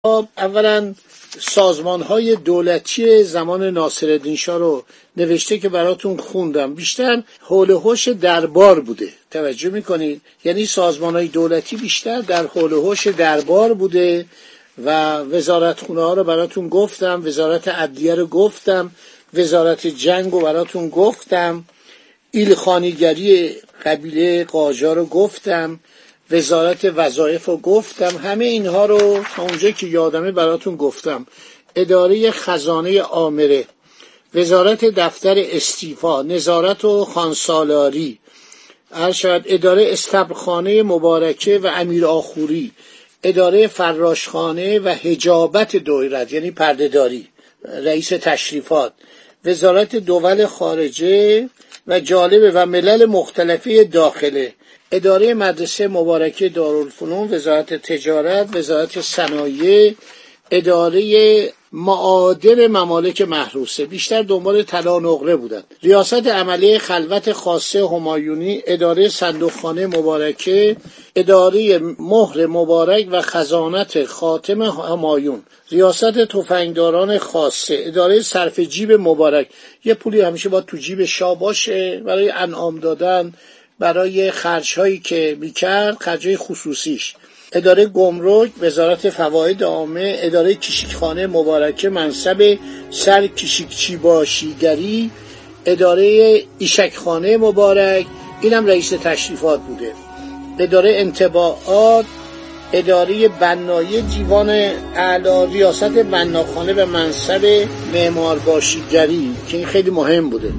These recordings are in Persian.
اولا سازمان‌های دولتی زمان ناصرالدین شاه رو نوشته که براتون خوندم. بیشتر حول و حوش دربار بوده. توجه میکنید؟ یعنی سازمان‌های دولتی بیشتر در حول و حوش دربار بوده و وزارتخونه ها رو براتون گفتم، وزارت عدلیه رو گفتم، وزارت جنگ رو براتون گفتم، ایلخانیگری قبیله قاجار رو گفتم، وزارت وظایف رو گفتم. همه اینها رو تا اونجا که یادمه براتون گفتم. اداره خزانه آمره، وزارت دفتر استیفا، نظارت و خانسالاری، ارشد اداره استبلخانه مبارکه و امیر آخوری، اداره فراشخانه و حجابت دولت یعنی پردهداری، رئیس تشریفات، وزارت دول خارجه و جالبه و ملل مختلفه داخله، اداره مدرسه مبارکه دارالفنون، وزارت تجارت، وزارت صنایع، اداره معادن ممالک محروسه. بیشتر دنبال طلا و نقره بودن. ریاست عملیه خلوت خاصه همایونی، اداره صندوقخانه مبارکه، اداره مهر مبارک و خزانت خاتم همایون، ریاست تفنگداران خاصه، اداره صرف جیب مبارک. یه پولی همیشه باید تو جیب شاه باشه برای انعام دادن، برای خرج‌هایی که می‌کرد، خرج‌های خصوصیش. اداره گمرک، وزارت فواید عامه، اداره کشیکخانه مبارکه، منصب سر کشیکچی باشیگری، اداره ایشکخانه مبارک، اینم رئیس تشریفات بوده. اداره انطباعات، اداره بنایی دیوان اعلی، ریاست بناخانه و منصب معمار باشیگری که این خیلی مهم بوده.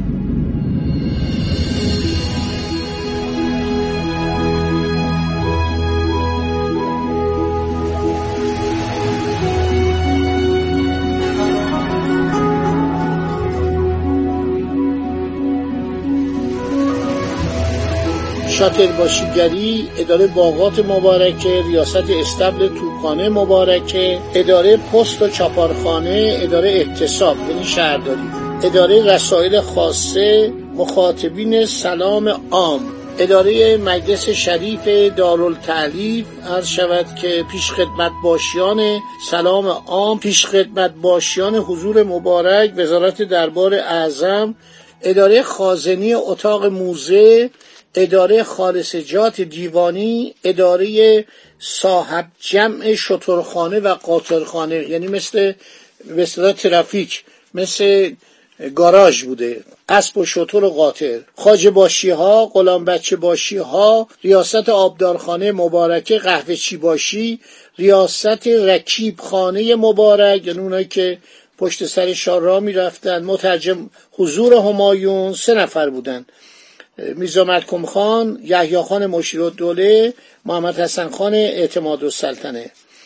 شاتر باشیگری، اداره باغات مبارکه، ریاست استبل توپخانه مبارکه، اداره پست و چاپارخانه، اداره احتساب یعنی شهرداری، اداره رسائل خاصه، مخاطبین سلام عام، اداره مجلس شریف دارالتألیف، عرض شود که پیشخدمت باشیان سلام عام، پیشخدمت باشیان حضور مبارک، وزارت دربار اعظم، اداره خازنی اتاق موزه، اداره خالصجات دیوانی، اداره صاحب جمع شترخانه و قاطرخانه یعنی مثل ترافیک، مثل گاراژ بوده، اسب و شتر و قاطر، خواجه باشی ها، غلام بچه باشی ها، ریاست آبدارخانه مبارکه، قهوه چی باشی، ریاست رکیب خانه مبارک یعنی اونایی که پشت سر شاه راه میرفتن، مترجم حضور همایون 3 نفر بودن، میرزا ملکم خان، یحیی خان مشیرالدوله، محمد حسن خان اعتمادالسلطنه.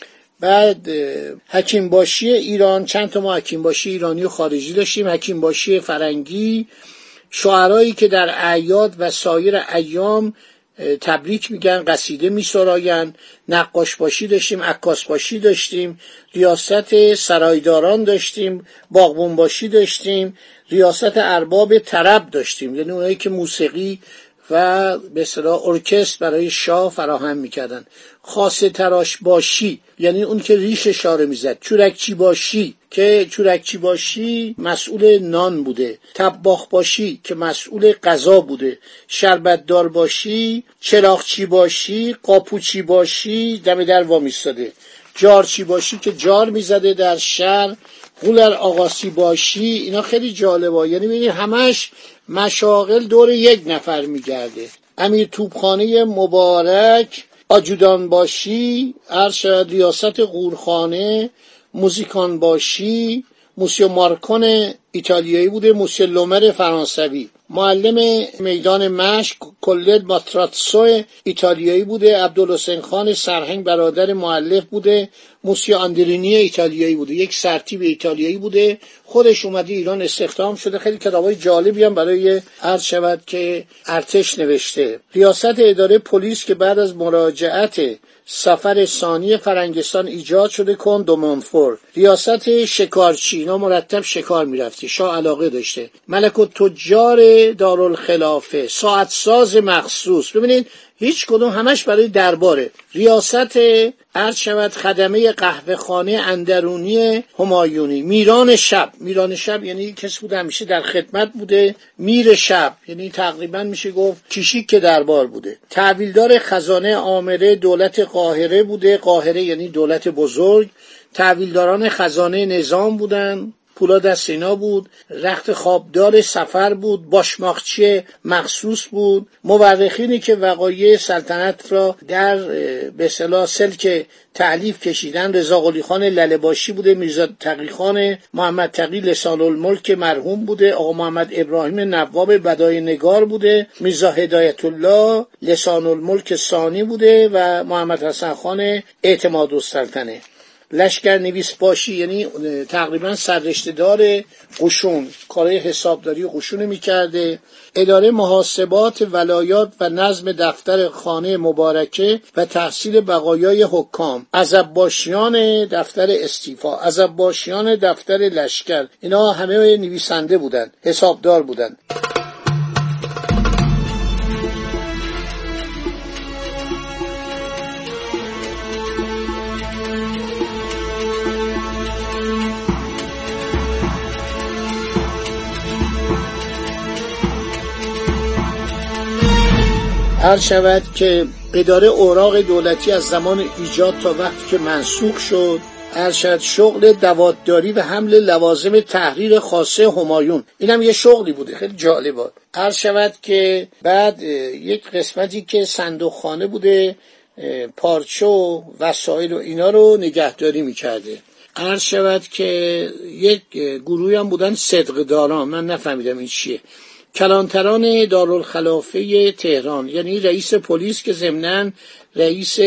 بعد حکیم باشی ایران، چند تا ما حکیم باشی ایرانی و خارجی داشتیم، حکیم باشی فرنگی، شاعرایی که در اعیاد و سایر ایام تبریک میگن، قصیده میسراین، نقاش باشی داشتیم، عکاس باشی داشتیم، ریاست سرایداران داشتیم، باغبون باشی داشتیم، ریاست ارباب طرب داشتیم یعنی اونایی که موسیقی و به اصطلاح ارکستر برای شاه فراهم میکردن، خاصه تراش باشی یعنی اون که ریش شاره میزد، چورکچی باشی که چورکچی باشی مسئول نان بوده، طباخ باشی که مسئول غذا بوده، شربتدار باشی، چراغچی باشی، قاپوچی باشی دم در وامیستاده، جارچی باشی که جار میزده در شهر، قولر آقاسی باشی. اینا خیلی جالبه، یعنی ببینید همش مشاغل دور یک نفر میگرده. امیر توپخانه مبارک، آجودان باشی، ارشد ریاست قورخانه، موزیکان باشی، موسیو مارکون ایتالیایی بوده، موسیو لومر فرانسوی، معلم میدان مشق کلد ماتراتسو ایتالیایی بوده، عبدالحسین خان سرهنگ برادر مؤلف بوده، موسیو آندرینی ایتالیایی بوده، یک سرتیپ ایتالیایی بوده، خودش اومده ایران استخدام شده. خیلی کتابای جالبی هم برای عرض شود که ارتش نوشته. ریاست اداره پلیس که بعد از مراجعت سفر ثانی فرنگستان ایجاد شده، کن دو مونفور. ریاست شکارچی، اینا مرتب شکار میرفتی، شاه علاقه داشته. ملک التجار دارالخلافه، ساعت ساز مخصوص. ببینید هیچ کدوم، همش برای درباره. ریاست عرض شود خدمه قهوه خانه اندرونی همایونی. میران شب یعنی کسی بوده همیشه در خدمت بوده. میر شب یعنی تقریبا میشه گفت کشیک که دربار بوده. تحویلدار خزانه عامره دولت قاهره بوده. قاهره یعنی دولت بزرگ. تحویلداران خزانه نظام بودن، پولاد از سینا بود. رخت خوابدار سفر بود. باشماخچی مخصوص بود. مورخینی که وقایع سلطنت را در به اصطلاح سلک تألیف کشیدن رضا قلی خان لله‌باشی بوده، میرزا تقی خان محمد تقی لسان الملک مرحوم بوده، آقا محمد ابراهیم نواب بدایع نگار بوده، میرزا هدایت الله لسان الملک ثانی بوده و محمد حسن خان اعتمادالسلطنه. لشکر نویس باشی یعنی تقریبا سررشته‌دار قشون، کارهای حسابداری قشون میکرده. اداره محاسبات ولایات و نظم دفتر خانه مبارکه و تحصیل بقایای حکام. عزب‌باشیان دفتر استیفا، عزب‌باشیان دفتر لشکر، اینا همه نویسنده بودن، حسابدار بودن. عرض شود که اداره اوراق دولتی از زمان ایجاد تا وقتی که منسوخ شد، عرض شود شغل دوادداری و حمل لوازم تحریر خاصه همایون، اینم یه شغلی بوده، خیلی جالبه. عرض شود که بعد یک قسمتی که صندوقخانه بوده، پارچه و وسایل و اینا رو نگهداری میکرده. عرض شود که یک گروهی هم بودن صدقه‌داران، من نفهمیدم این چیه. کلانتران دارالخلافه تهران یعنی رئیس پلیس که ضمناً رئیس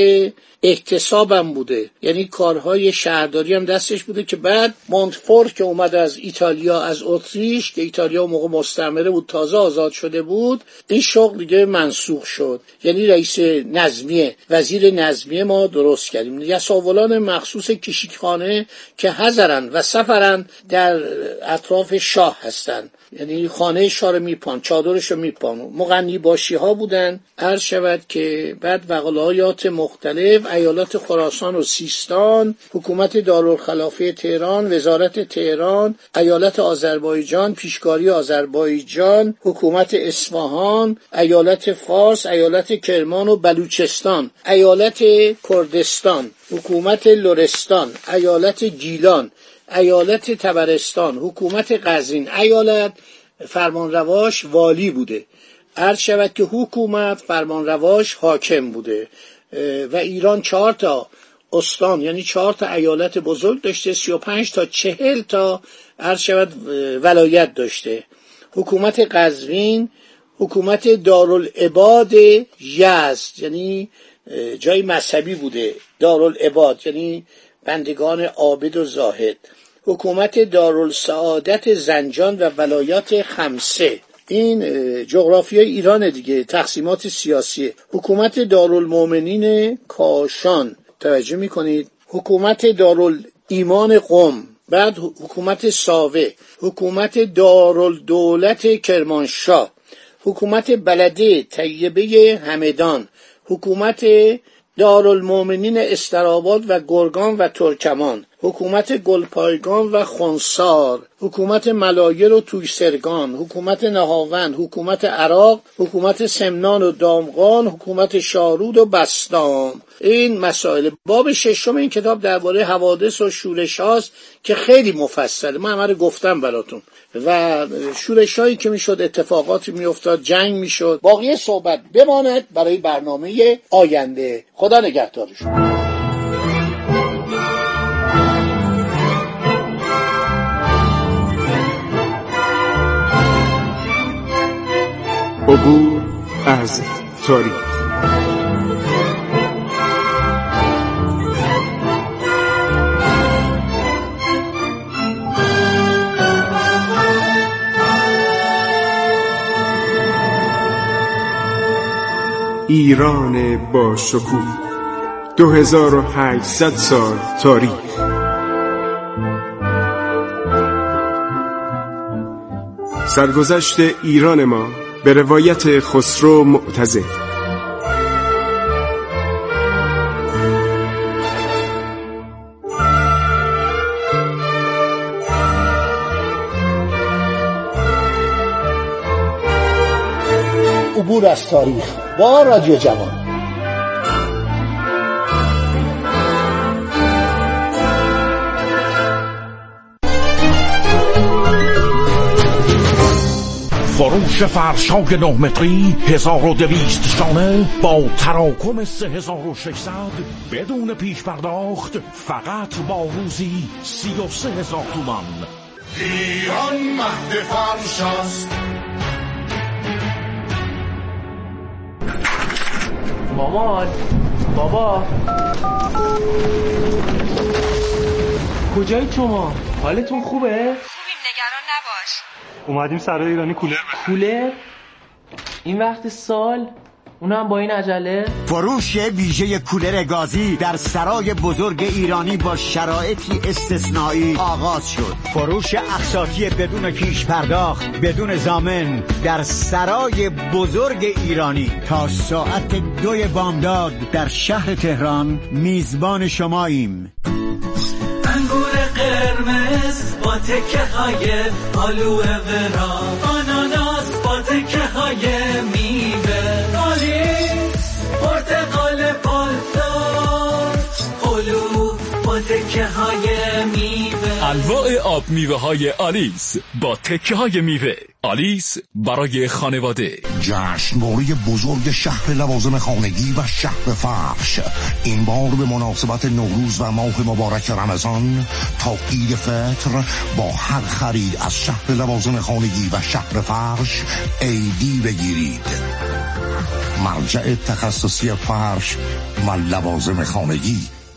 احتسابم بوده، یعنی کارهای شهرداری هم دستش بوده که بعد مونتفور که اومد از ایتالیا، از اتریش که ایتالیا موقع مستعمره بود تازه آزاد شده بود، این شغل دیگه منسوخ شد. یعنی رئیس نظمیه، وزیر نظمیه ما درست کردیم. یساولان مخصوص کشیکخانه که حضرن و سفرن در اطراف شاه هستن، یعنی خانه شاه رو میپان، چادرش رو میپان. مغنی باشی ها بودن. عرض شود که بعد وقایات مختلف، ایالات خراسان و سیستان، حکومت دارالخلافه تهران، وزارت تهران، ایالت آذربایجان، پیشکاری آذربایجان، حکومت اصفهان، ایالت فارس، ایالت کرمان و بلوچستان، ایالت کردستان، حکومت لرستان، ایالت گیلان، ایالت تبرستان، حکومت قزوین. ایالت فرمانرواش والی بوده. عرض شود که حکومت فرمانرواش حاکم بوده و ایران 4 تا استان یعنی 4 تا ایالت بزرگ داشته، 35 تا 40 تا عرض شود ولایت داشته. حکومت قزوین حکومت دارالعباد یزد یعنی جای مذهبی بوده، دارالعباد یعنی بندگان عابد و زاهد. حکومت دارالسعادت زنجان و ولایات خمسه، این جغرافیای ایران دیگه، تقسیمات سیاسی. حکومت دارالمومنین کاشان، توجه میکنید. حکومت دارالایمان قم، بعد حکومت ساوه، حکومت دارالدولت کرمانشاه، حکومت بلده طیبه همدان، حکومت دارالمومنین استراباد و گرگان و ترکمان، حکومت گلپایگان و خنسار، حکومت ملایر و تویسرگان، حکومت نهاوند، حکومت عراق، حکومت سمنان و دامغان، حکومت شارود و بستام. این مسائل. باب 6 این کتاب درباره حوادث و شورش هاست که خیلی مفصله، من همه رو گفتم براتون. و شورش هایی که میشد، اتفاقاتی میافتاد، جنگ میشد. باقی صحبت بماند برای برنامه آینده. خدا نگهدارشون. عبور از تاریخ. ایران با شکوه، 2800 سال تاریخ. سرگذشت ایران ما به روایت خسرو معتضد. عبور از تاریخ با رادیو جوان. فروش فرش‌های 9 متری 1200 شانه با تراکم 3600 بدون پیش پرداخت فقط با روزی 33000 تومان. ایران مهد فرش است. مامان، بابا، کجایی شما؟ حالتون خوبه؟ خوبیم، نگران نباش. اومدیم سرای ایرانی کولر؟ این وقت سال؟ اونم با این عجله؟ فروش ویژه کولر گازی در سرای بزرگ ایرانی با شرایطی استثنایی آغاز شد. فروش اقساطی بدون پیش پرداخت، بدون ضامن در سرای بزرگ ایرانی تا ساعت 2 بامداد در شهر تهران میزبان شماییم. انگور قرمز با تکه های آلوه ورا، آناناس با تکه های میوه، آلیس پرتقال پالدار، هلو با تکه های میوه. انواع آب میوه های آلیس با تکه های میوه. آلیس برای خانواده. جشنواره بزرگ شهر لوازم خانگی و شهر فرش این بار به مناسبت نوروز و ماه مبارک رمضان تا عید فطر با هر خرید از شهر لوازم خانگی و شهر فرش ایدی بگیرید. مرجع تخصصی فرش و لوازم خانگی.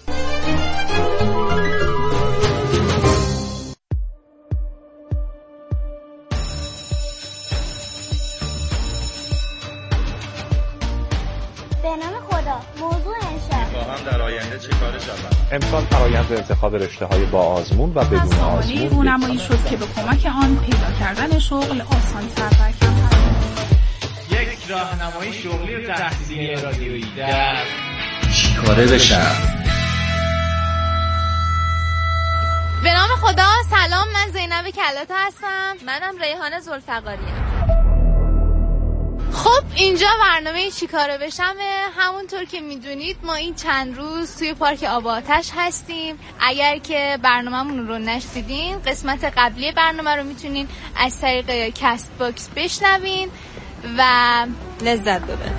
در آینده چه کار شود؟ امکان فرایند انتخاب رشته‌های با آزمون و بدون آزمون رونمایی شد که به کمک آن پیدا کردن شغل آسان‌تر و کمتر. یک راهنمای شغلی و تحصیلی رادیویی در چیکاره بشم. به نام خدا. سلام، من زینب کلاتا هستم. منم ریحانه ذوالفقاریه. خب اینجا برنامه چیکاره بشمه. همونطور که میدونید ما این چند روز توی پارک آب آتش هستیم. اگر که برنامه‌مون رو نشنیدین، قسمت قبلی برنامه رو میتونین از طریق کست باکس بشنوین و لذت ببرید.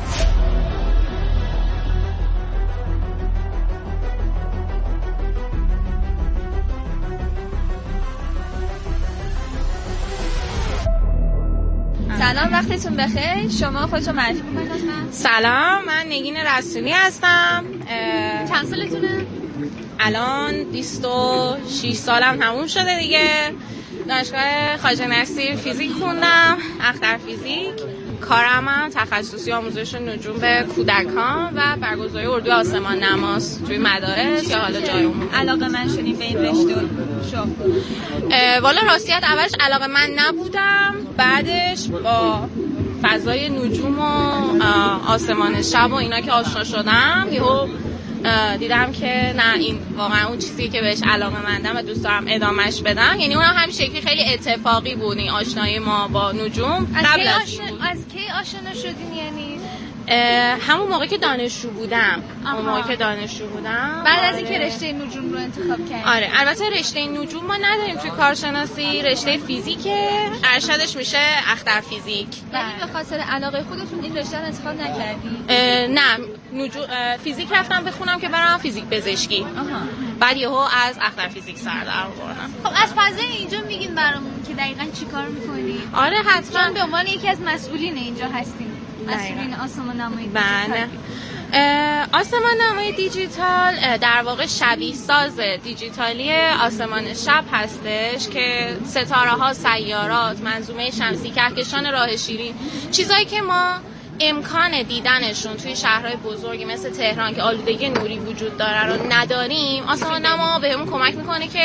سلام، وقتتون بخیر. شما خودتون معرفی کنید لطفاً. سلام، من نگین رسولی هستم. چند سالتونه؟ الان 26 سالم تموم شده دیگه. دانشگاه خواجه نصیر فیزیک خوندم، اختر فیزیک. کارم هم تخصصی آموزش نجوم به کودکان و برگزاری اردو آسمان نماست توی مدارس یا حالا جای عمومی. علاقه من شدیم به این رشته شو؟ والا راستیت اولش علاقه من نبودم، بعدش با فضای نجوم و آسمان شب و اینا که آشنا شدم یهو دیدم که نه، این واقعا اون چیزی که بهش علاقه مندم و دوست دارم ادامهش بدم. یعنی اونم همین شکلی خیلی اتفاقی بود این آشنایی ما با نجوم. از کی آشنا شدین؟ یعنی همون موقع که دانشجو بودم. بعد از اینکه رشته نجوم رو انتخاب کردیم. آره، البته رشته نجوم ما نداریم توی کارشناسی، رشته فیزیکه، ارشدش میشه اختر فیزیک. یعنی به خاطر علاقه خودتون این رشته رو انتخاب نکردید؟ نه، فیزیک رفتم بخونم که برام فیزیک پزشکی. بعد یهو از اختر فیزیک سر در آوردم. خب از فضای اینجا میگین برامون که دقیقاً چیکار می‌کنید؟ آره حتما. به عنوان یکی از مسئولین اینجا هستیم. مسئولین آسمان نمایی دیجیتال. آسمان نمایی دیجیتال در واقع شبیه ساز دیجیتالی آسمان شب هستش که ستاره ها، سیارات، منظومه شمسی، کهکشان راه شیرین، چیزایی که ما امکان دیدنشون توی شهرهای بزرگی مثل تهران که آلودگی نوری وجود داره رو نداریم، آسمان نما بهمون کمک میکنه که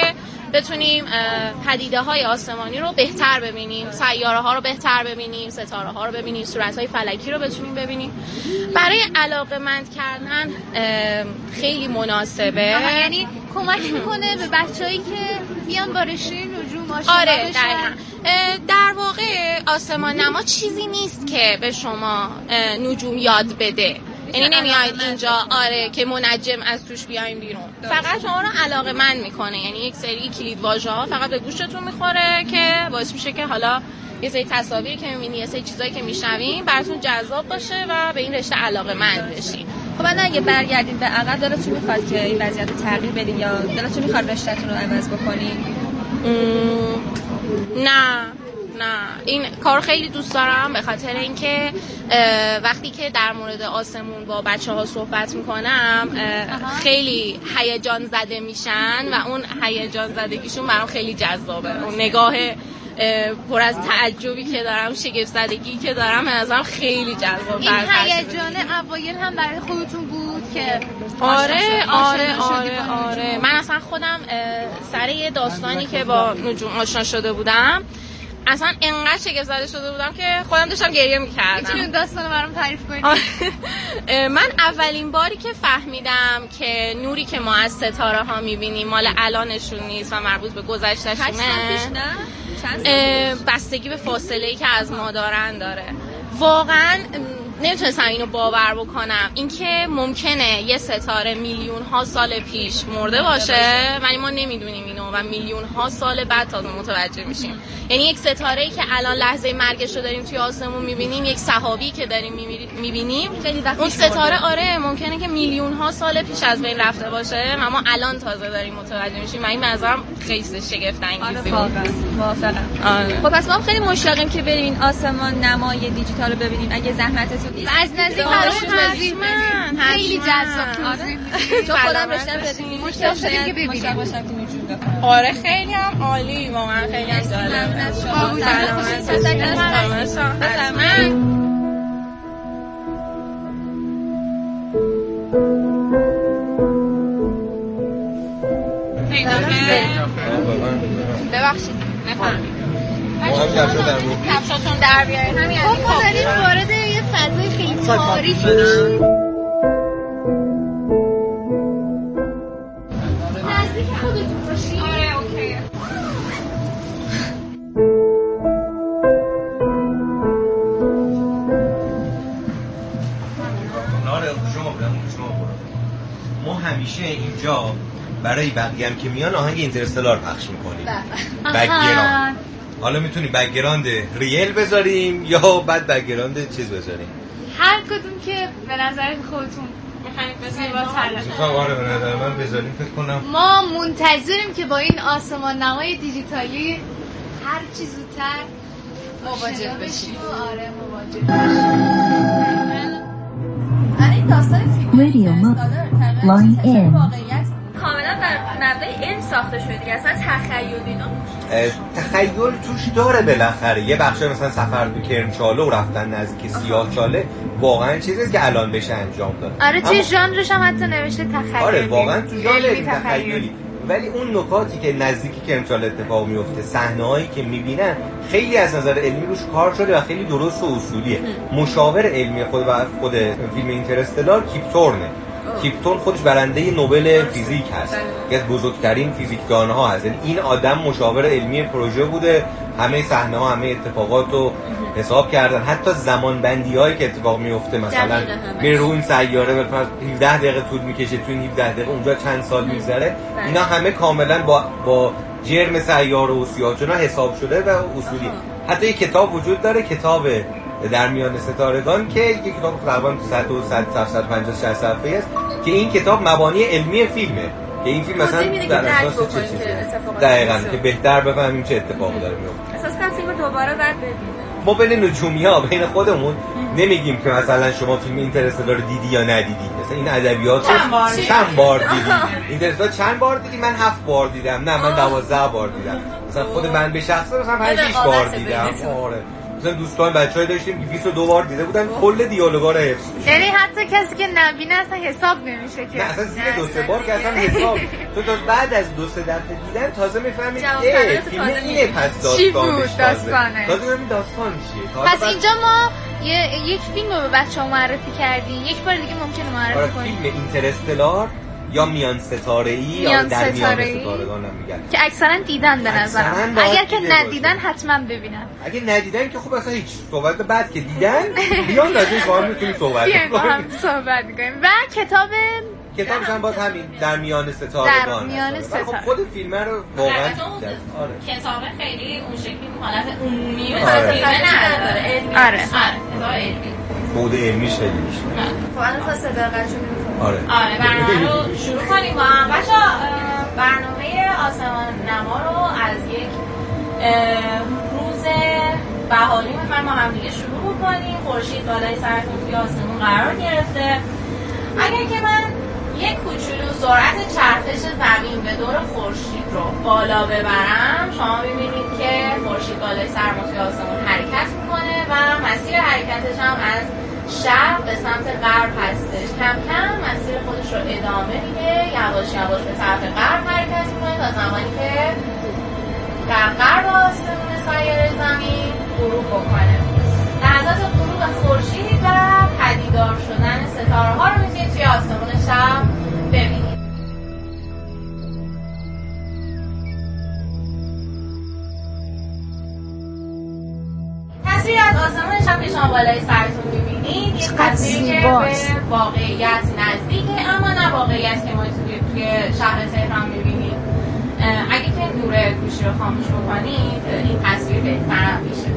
بتونیم پدیده های آسمانی رو بهتر ببینیم، سیاره ها رو بهتر ببینیم، ستاره ها رو ببینیم، صورت های فلکی رو بتونیم ببینیم. برای علاقه‌مند کردن خیلی مناسبه. یعنی کمک میکنه به بچه‌هایی که بیان با رشته نجوم آشنا بشن. آره در واقع آسمان نما چیزی نیست که به شما نجوم یاد بده. یعنی نمیاید اینجا که منجم از توش بیاین بیرون. فقط شما رو علاقه‌مند میکنه. یعنی یک سری کلید واژه‌ها فقط به گوشتون میخوره که باعث میشه که حالا یه سری تصاویری که میبینی، یه سری چیزایی که میشنوین براتون جذاب باشه و به این رشته علاقه‌مند بشین. خب بعد اگه برگردین به عقب، دلتون میخواد که این وضعیت رو تغییر بدین یا دلتون میخواد رشته‌تون رو عوض بکنین؟ نه این کار خیلی دوست دارم، به خاطر اینکه وقتی که در مورد آسمون با بچه‌ها صحبت میکنم خیلی هیجان زده میشن و اون هیجان زدگیشون برام خیلی جذابه. اون نگاه پر از تعجبی که دارم، شگفت زدگی که دارم، به نظرم خیلی جذاب. این هیجان اوایل هم برای خودتون بود که آره من اصلا خودم سر یه داستانی که با نجوم آشنا شده بودم اصلا انقدر شگفت زده شده بودم که خودم داشتم گریه میکردم. میتونی داستانو برام تعریف کنی؟ من اولین باری که فهمیدم که نوری که ما از ستاره ها میبینیم مال الانشون نیست و مربوط به گذشتهشونه، بستگی به فاصله‌ای که از ما دارن داره. واقعا نمیتونستم اینو باور بکنم، اینکه ممکنه یه ستاره میلیون ها سال پیش مرده باشه ولی ما نمیدونیم اینو و میلیون ها سال بعد تازه متوجه میشیم. یعنی یک ستاره‌ای که الان لحظه مرگش رو داریم توی آسمون میبینیم، یک سحابی که داریم میبینیم، اون ستاره ممکنه که میلیون ها سال پیش از بین رفته باشه و ما الان تازه داریم متوجه میشیم و این منظرم خیلی شگفت انگیزه. موافقم. خب پس ما هم خیلی مشتاقیم که بریم این آسمان نمای دیجیتال رو ببینیم. اگه زحمتتون نیست از نزدیک براشون توضیح بدین، خیلی جذاب. چون خودم رشته‌ام بدیم مشتاق شدیم که ببینیم. آره خیلی هم عالی، واقعا خیلی هم جالب. ببخشید نفهمید کفشاتون در بیارید. همین خب ما داریم وارد یه فضای خیلی تاریخی میشیم. نزدیک خودتون باشید. آره اوکیه. ما همیشه اینجا برای بقیه هم که میان آهنگ اینترستلار پخش میکنیم. بک‌گراند. حالا میتونی بک‌گراند ریل بذاریم یا بعد بک‌گراند چیز بذاریم. هر کدوم که به نظر خودتون آره به نظر من بذاریم. فکر کنم ما منتظریم که با این آسمان نمای دیجیتالی هر چی زودتر مواجه بشیم. آره مواجه بشیم. این داستان فیلم لاین این کاملا بر مبنای علم ساخته شده دیگه، اصلا تخیل اینا تخیل توش داره بالاخره. یه بخش مثلا سفر به کرمچاله و رفتن نزدیک سیاهچاله واقعا چیزیه که الان بشه انجام داد. آره توی ژانرش هم حتی نوشته تخیلی. آره واقعا تو ژانر تخیلی، ولی اون نکاتی که نزدیک کرمچاله اتفاق میفته، صحنه‌هایی که میبینن خیلی از نظر علمی روش کار شده و خیلی درست و اصولیه. مشاور علمی خود فیلم اینترستلار کیپ تورنه. کیپ تورن خودش برنده نوبل فیزیک هست، یکی از بزرگترین فیزیکدان‌ها هست. این آدم مشاور علمی پروژه بوده، همه صحنه‌ها همه اتفاقات رو حساب کردن، حتی زمانبندی‌هایی که اتفاق میفته، مثلا میره روی این سیاره 17 دقیقه طول میکشه، تو این 17 دقیقه اونجا چند سال میگذره، اینا همه کاملا با جرم سیاره و سیاه‌چاله‌ها حساب شده و اصولی. حتی یک کتاب وجود داره، کتاب در میان ستارگان، که یک کتاب تقریبا 150 60 صفحه‌ای است که این کتاب مبانی علمی فیلمه، که این فیلم مثلا در اساس چه چیزی دقیقاً که بهتر بفهمیم چه اتفاقی داره میفته. اساس کنم فیلم دوباره بعد ببینیم. ما بین نجومی‌ها بین خودمون نمیگیم که مثلا شما فیلم اینترستلار رو دیدی یا ندیدی. مثلا این ادبیات چند بار دیدی؟ اینترستلار چند بار دیدی؟ من 7 بار دیدم. نه من 12 بار دیدم. مثلا خود من به شخصه مثلا 5 6 بار دیدم. آره مثلا دوستان بچه‌ای داشتیم 22 بار دیده بودن کل دیالوگا رو حفظ. یعنی حتی کسی که نبینه اصلا حساب نمیشه که. نه اصلا زیر 2-3 بار که اصلا حساب. تو تا بعد از 2-3 دفعه دیدن تازه میفهمی فیلم اینه پس داستانش داستانه. تازه ببین داستان چیه. پس اینجا ما یک فیلم رو به بچه‌ها معرفی کردیم. یک بار دیگه ممکنه معرفی کنیم. فیلم اینترستلار یا میان ستاره‌ای یا در میان ستارگان هم میگن که اکثرا دیدن به نظرم. اگر که ندیدن حتما ببینن. اگه ندیدن که خب اصلا هیچ صحبت بعد که دیدن بیان راجعش با هم میتونیم صحبت کنیم. و کتابش هم باز همین در میان ستارگان. در میان ستاره. خب خود فیلم رو واقعا کتاب خیلی اون شکلی حالت عمومی و نداره. آره. کتاب علمی. بود علمی خیلی میشه. خب الان تا صداقتشو آره برنامه رو شروع کنیم با هم. بچه‌ها برنامه آسمان نما رو از یک روز بهاری ما هم دیگه شروع کنیم. خورشید بالای سرتون توی آسمون قرار گرفته. اگر که من یک کوچولو سرعت چرخش زمین به دور خورشید رو بالا ببرم، شما می‌بینید که خورشید بالای سرمون توی آسمون حرکت می‌کنه و مسیر حرکتش هم از شرق به سمت غرب هستش. کم کم مسیر خودش رو ادامه میده، یواش یواش به طرف غرب حرکت میکنه تا زمانی که در غرب آسمون سایر زمین غروب بکنه. لحظات غروب خورشید و پدیدار شدن ستاره ها رو میتونید توی آسمون شب ببینید. تصویر از آسمون شب که شما بالای سرتون میبینید یه تصویری که به واقعیت نزدیکه اما نه واقعیت که ما توی شهر تهران میبینید. اگه که نور گوشی رو خاموش بکنید این تصویر بهتر میشه.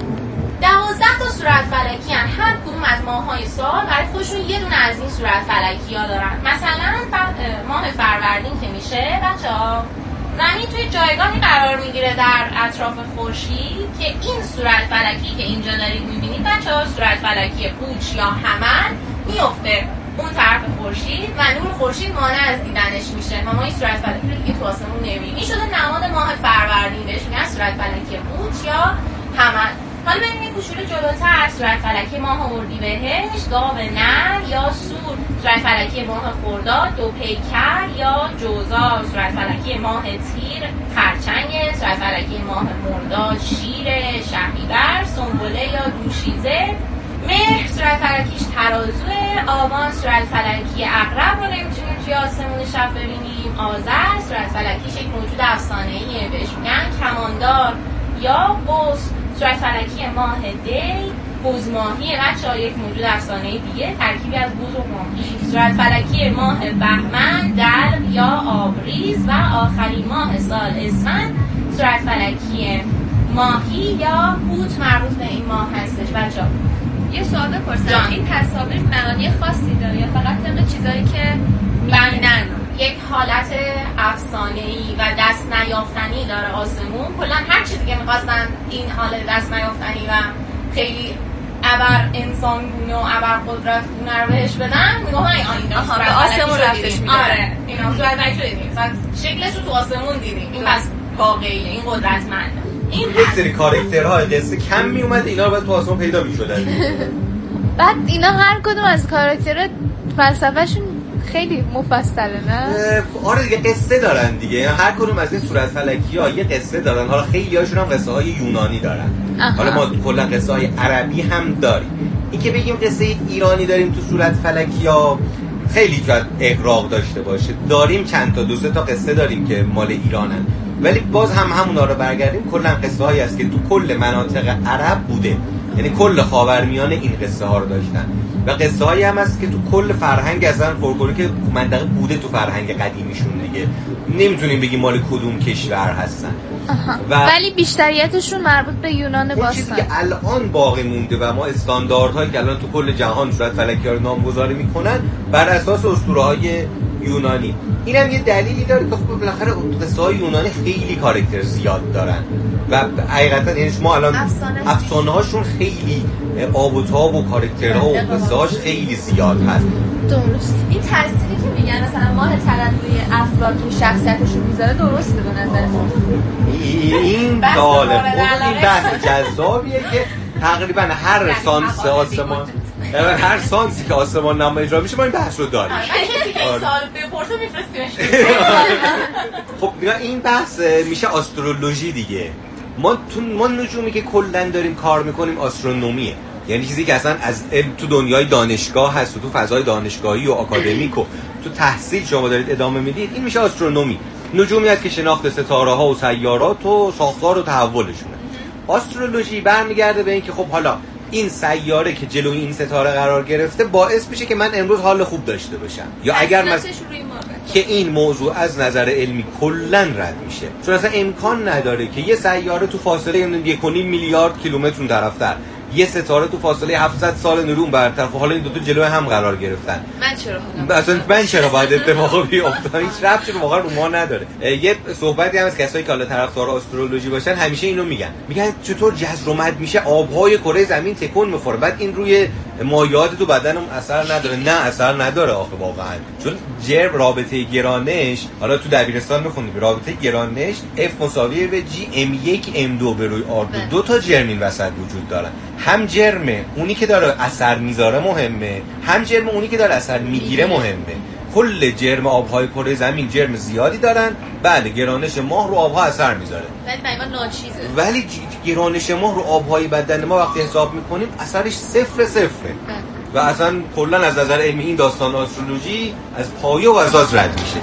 12 تا صورت فلکی هر کدوم از ماه‌های سال برای خودشون یه دونه از این صورت فلکی‌ها دارن. مثلا ماه فروردین که میشه بچه‌ها زمین توی جایگاهی قرار میگیره در اطراف خورشید که این صورت فلکی که اینجا دارید میبینید بچه‌ها صورت فلکی قوچ یا حمل میفته اون طرف خورشید و نور خورشید مانع از دیدنش میشه و ما این صورت فلکی رو دیگه تو آسمون نمیبینیم. این شده نماد ماه فروردین، بهش میگن صورت فلکی قوچ یا حمل. حالا ببینید کوچولو جلوتر صورت فلکی ماه اردیبهشت، گاو نر یا سور، صورت فلکی ماه خرداد، دو پیکر یا جوزا، صورت فلکی ماه تیر، خرچنگ، صورت فلکی ماه مرداد، شیر، شهریور، سنبله یا دوشیزه، مهر صورت فلکیش ترازوه، آبان صورت فلکی عقرب رو نمیتونیم توی آسمون شب ببینیم، آذر صورت فلکیش یک موجود افسانه‌ایه بهش میگن کماندار یا قوس، صورت فلکی ماه دی، بزماهی بچه‌ها یک موجود افسانه‌ای دیگه ترکیبی از بز و ماهی، صورت فلکی ماه بهمن، دلو یا آبریز و آخرین ماه سال اسفند صورت فلکی ماهی یا حوت مربوط به این ماه هستش. بچه‌ها یه سوال بپرسم، این تصاویر معانی خاصی داره یا فقط طبق چیزایی که می‌بینن؟ یک حالت افسانه‌ای و دست نیافتنی داره آسمون. کلا هر چیزی که می‌خواستن این حالت دست نیافتنی و خیلی ابر انسان گونه و ابر قدرت گونه رو بهش بدن میگم اینا به آسمون رفتش میده. آره اینا صورت فلکی رو دیدیم، مثلا شکلش رو تو آسمون دیدیم، این پس واقعیه، این قدرتمنده. این یک سری کاراکترها قصه کم میومد اینا رو بعد تو آسمون پیدا می‌شدن. بعد اینا هر کدوم از کاراکترها فلسفه‌شون خیلی مفصله نه؟ آره دیگه قصه دارن دیگه، هر کدوم از این صورت فلکی‌ها یه قصه دارن. حالا خیلی هاشون هم قصه های یونانی دارن. حالا ما کلا قصه های عربی هم داریم. این که بگیم قصه ایرانی داریم تو صورت فلکی‌ها خیلی شاید اغراق داشته باشه. داریم چند تا 2-3 تا قصه داریم که مال ایرانن، ولی باز هم همونا رو برگردیم کلا قصه هایی هست که تو کل مناطق عرب بوده، یعنی کل خاورمیانه این قصه ها رو داشتن و قصه هایی هم هست که تو کل فرهنگ اصلا فولکلوری که منطقه بوده تو فرهنگ قدیمیشون دیگه، نمیتونیم بگیم مال کدوم کشور هستن ولی بیشتریتشون مربوط به یونان باستان. چیزی که الان باقی مونده و ما استانداردهایی که الان تو کل جهان صورت فلکی ها رو نامگذاری میکنن بر اساس اسطوره‌های یونانی. اینم یه دلیلی داره که خب بالاخره قصه های یونانی خیلی کاراکتر زیاد دارن و حقیقتا یعنی ما الان افسانه هاشون خیلی آب و تاب و کاراکترها و قصه هاش خیلی زیاد هست. درست. این تأثیری که میگن مثلا ماه ترددی افلاطون شخصیتشو میذاره درسته به نظرتون؟ این جالب بود. این بحث جذابیه که تقریبا هر سانس آسمان هر سانسی که آسمان نما اجرا میشه ما این بحث رو داریم. کسی که این سوال بپرسه میفرستیمش. خب بیا این بحث میشه آسترولوژی دیگه. ما نجومی که کلا داریم کار میکنیم آسترونومیه، یعنی چیزی که اصلا از تو دنیای دانشگاه هست و تو فضای دانشگاهی و آکادمیک و تو تحصیل شما دارید ادامه میدید، این میشه آسترونومی. نجومی هست که شناخت ستاره ها و سیارات و ساختار و تحولشونه. آسترولوژی برمیگرده به این که خب حالا این سیاره که جلوی این ستاره قرار گرفته باعث میشه که من امروز حال خوب داشته باشم، یا اگر که این موضوع از نظر علمی کلا رد میشه، چون اصلا امکان نداره که یه سیاره تو فاصله 1.5 میلیارد کیلومتر اون طرفتر، یه ستاره تو فاصله 700 سال نور اون برطرف، حالا این دو تا جلوی هم قرار گرفتن. من چرا باید اتفاق بیفته؟ هیچ ربطی واقعا رو ما نداره. یه صحبتی هم از کسایی که حالا طرفدار آسترولوژی باشن همیشه اینو میگن چطور جذر و مد میشه، آبهای کره زمین تکون میخوره، بعد این روی مایعات تو بدنم اثر نداره. نه اثر نداره آخه واقعا، چون رابطه گرانش، حالا تو دبیرستان میخوندیم رابطه گرانش F مساوی به G M1 M2 به روی R2، دو تا جرم این وسط وجود دارن. هم جرم اونی که داره اثر میذاره مهمه، هم جرم اونی که داره اثر میگیره مهمه. کل جرم آبهای کره زمین جرم زیادی دارن. بله گرانش ماه رو آبها اثر میذاره، ولی گرانش ماه رو آبهای بدن ما وقتی حساب میکنیم اثرش صفره و اصلا کلا از نظر علمی این داستان آسترولوژی از پایه و اساس رد میشه.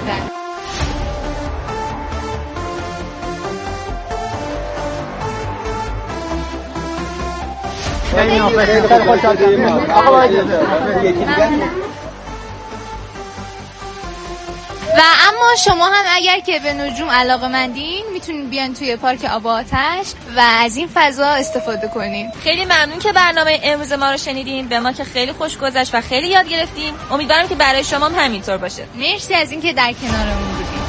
و اما شما هم اگر که به نجوم علاقه‌مندین میتونین بیان توی پارک آب و آتش و از این فضا استفاده کنین. خیلی ممنون که برنامه امروز ما رو شنیدین. به ما که خیلی خوش گذشت و خیلی یاد گرفتیم. امیدوارم که برای شما هم همینطور باشه. مرسی از اینکه در کنارمون بودین.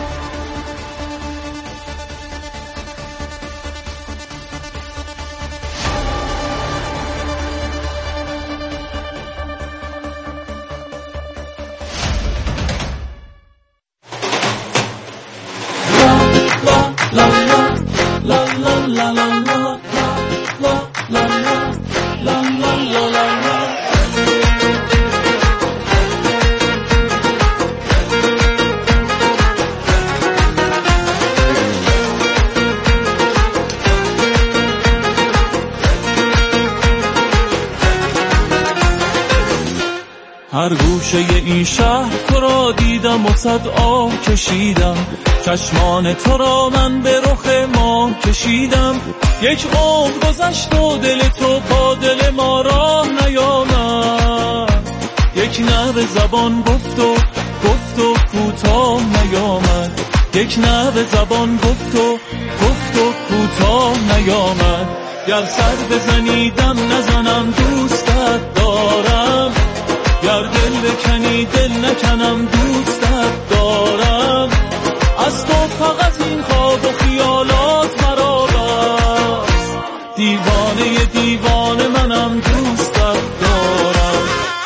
هر گوشه این شهر تو را دیدم و صد آه کشیدم، چشمان تو را من به رخ ماه کشیدم. یک عمر گذشت و دل تو با دل ما راه نیامد، یک نعره زبان گفت و کوتاه نیامد، یک نعره زبان گفت و کوتاه نیامد. گر سر بزنی دم نزنم دوستت دارم، گر دل بکنی دل نکنم دوستت دارم. از تو فقط این خواب و خیالات مرا بس، دیوانه منم دوستت دارم.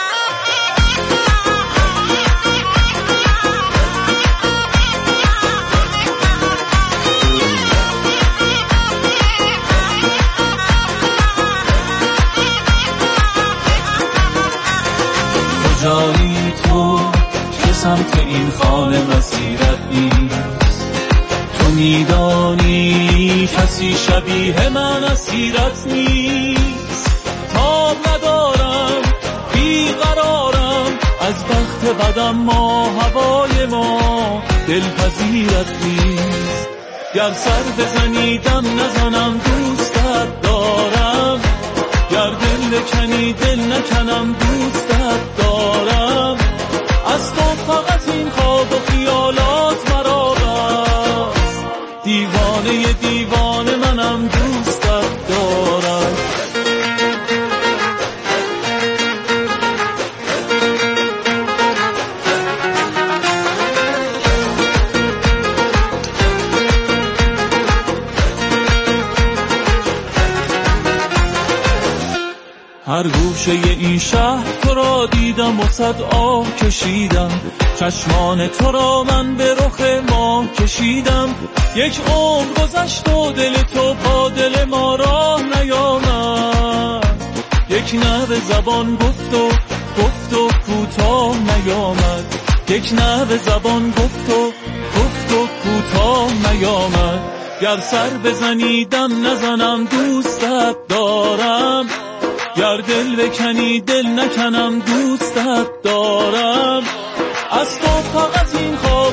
کجایی تو که سمت این خانه مسیرت نیست، تو میدانی کسی شبیه من اسیرت نیست. تاب ندارم بیقرارم از بخت بدم، ما هوای ما دلپذیرت نیست. گر سر بزنی دم نزنم دوستت دارم، گر دل بکنی دل نکنم دوستت دارم. از تو فقط این خواب و خیالات مرا بس، دیوانه منم دوستت دارم. هر گوشه این شهر تو را دیدم و صد آه کشیدم، چشمان تو را من به رخ ماه کشیدم. یک عمر گذشت و دل تو با دل ما راه نیامد، یک نوع زبان گفت و کوتاه نیامد، یک نوع زبان گفت و کوتاه نیامد. گر سر بزنی دم نزنم دوستت دارم، گر دل بکنی دل نکنم دوستت دارم. از تو فقط این خواب